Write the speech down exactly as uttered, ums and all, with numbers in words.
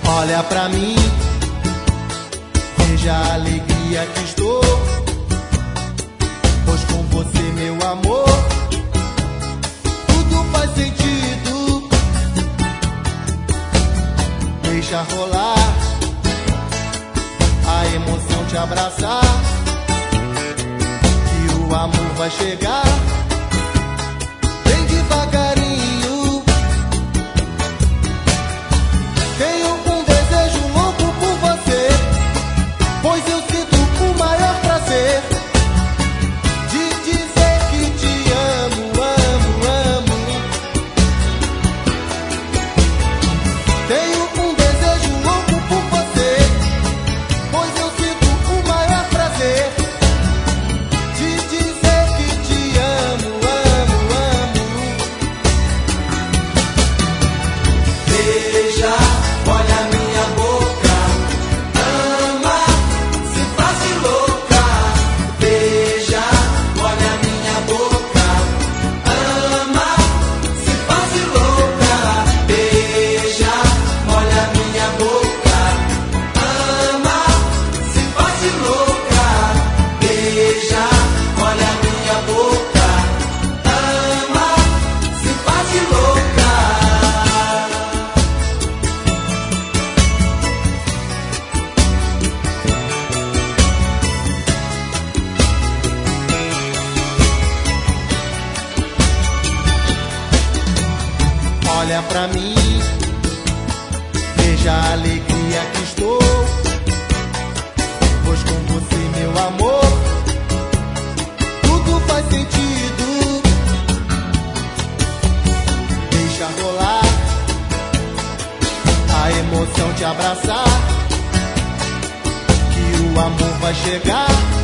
Olha pra mim, veja a alegria que estou, pois com você, meu amor, tudo faz sentido. Deixa rolar a emoção te abraçar, que o amor vai chegar. Vem devagarinho, tenho um desejo louco por você, pois eu sinto o maior prazer de dizer que te amo, amo, amo. Tenho um desejo louco por você, pois eu sinto o maior prazer de dizer que te amo, amo, amo. Beija, olha minha boca, ama, se faz de louca. Beija, olha minha boca, ama, se faz de louca. Beija, olha minha boca, ama, se faz de louca. Beija, olha minha boca, ama, se faz de louca. Olha pra mim, veja a alegria que estou, pois com você, meu amor, tudo faz sentido. Deixa rolar a emoção te abraçar, que o amor vai chegar.